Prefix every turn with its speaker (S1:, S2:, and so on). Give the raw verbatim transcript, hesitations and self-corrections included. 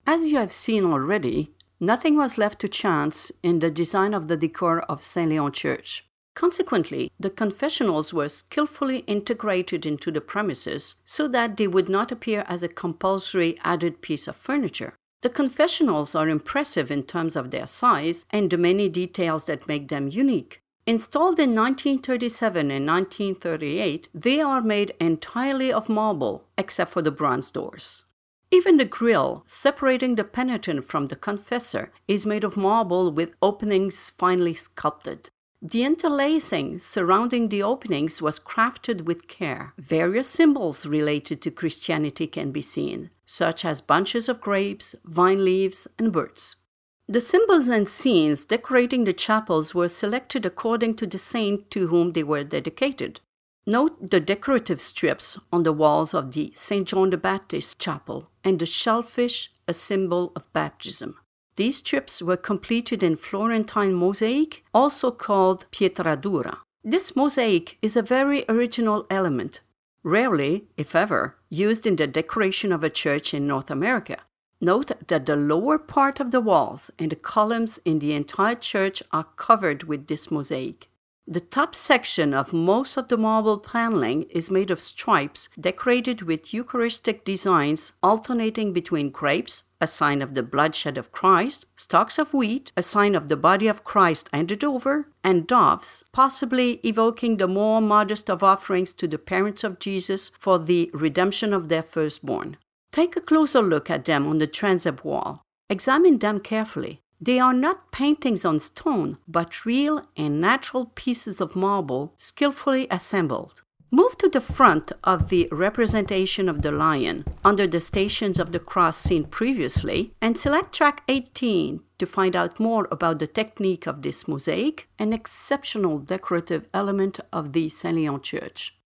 S1: As you have seen already, nothing was left to chance in the design of the decor of Saint Leon Church. Consequently, the confessionals were skillfully integrated into the premises so that they would not appear as a compulsory added piece of furniture. The confessionals are impressive in terms of their size and the many details that make them unique. Installed in nineteen thirty-seven and nineteen thirty-eight, they are made entirely of marble, except for the bronze doors. Even the grille, separating the penitent from the confessor, is made of marble with openings finely sculpted. The interlacing surrounding the openings was crafted with care. Various symbols related to Christianity can be seen, such as bunches of grapes, vine leaves, and birds. The symbols and scenes decorating the chapels were selected according to the saint to whom they were dedicated. Note the decorative strips on the walls of the Saint John the Baptist Chapel and the shellfish, a symbol of baptism. These strips were completed in Florentine mosaic, also called pietratura. This mosaic is a very original element, rarely, if ever, used in the decoration of a church in North America. Note that the lower part of the walls and the columns in the entire church are covered with this mosaic. The top section of most of the marble paneling is made of stripes decorated with Eucharistic designs alternating between grapes, a sign of the bloodshed of Christ, stalks of wheat, a sign of the body of Christ handed over, and doves, possibly evoking the more modest of offerings to the parents of Jesus for the redemption of their firstborn. Take a closer look at them on the transept wall. Examine them carefully. They are not paintings on stone, but real and natural pieces of marble skillfully assembled. Move to the front of the representation of the lion, under the Stations of the Cross seen previously, and select track eighteen to find out more about the technique of this mosaic, an exceptional decorative element of the Saint Leon Church.